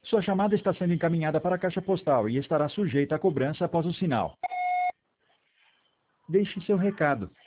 Sua chamada está sendo encaminhada para a caixa postal e estará sujeita a cobrança após o sinal. Deixe seu recado.